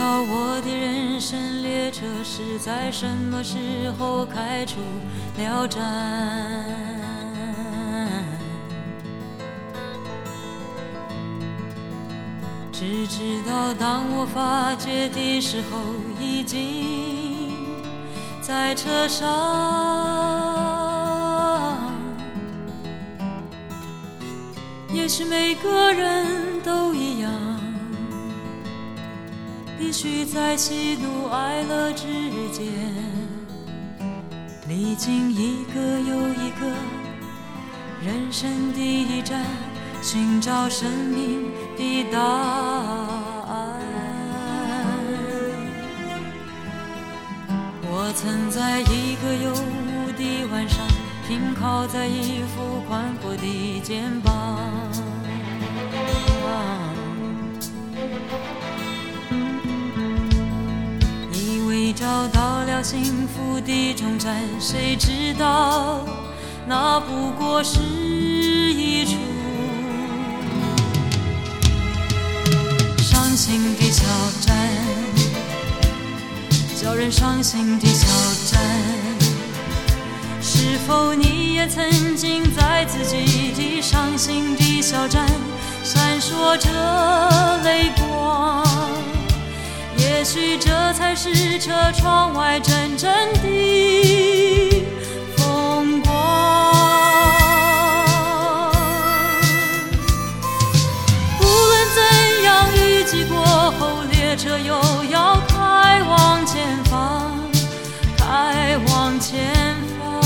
道我的人生列车是在什么时候开出了站，只知道当我发觉的时候，已经在车上。也许每个人都一样，必须在喜怒哀乐之间，历经一个又一个人生的一站，寻找生命的答案。我曾在一个有雾的晚上，停靠在一副宽阔的肩膀，以为找到了幸福的终站，谁知道那不过是一处伤心的小站，叫人伤心的小站。是否你也曾经在自己的伤心的小站闪烁着泪光？也许这才是车窗外真正的风光。无论怎样，雨季过后，列车又要开往前方，开往前方。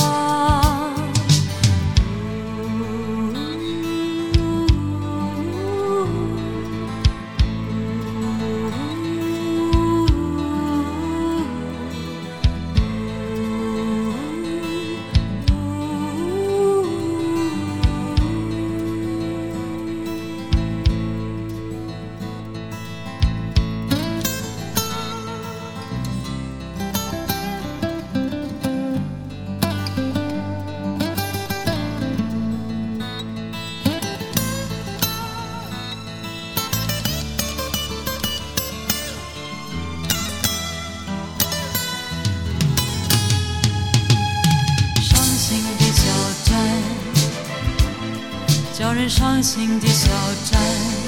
叫人伤心的小站，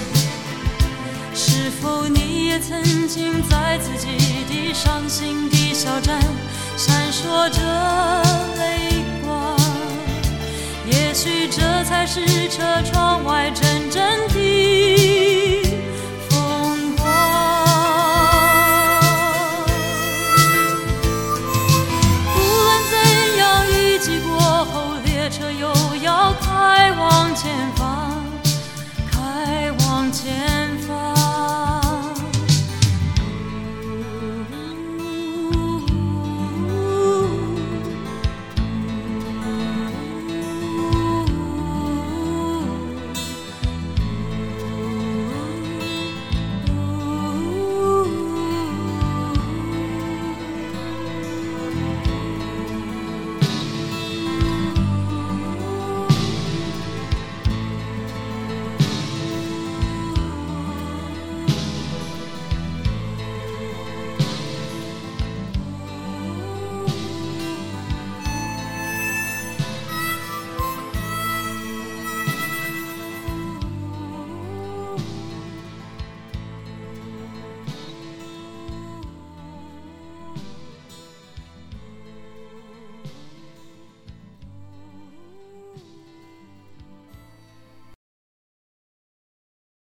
是否你也曾经在自己的伤心的小站闪烁着泪光？也许这才是车窗外真正的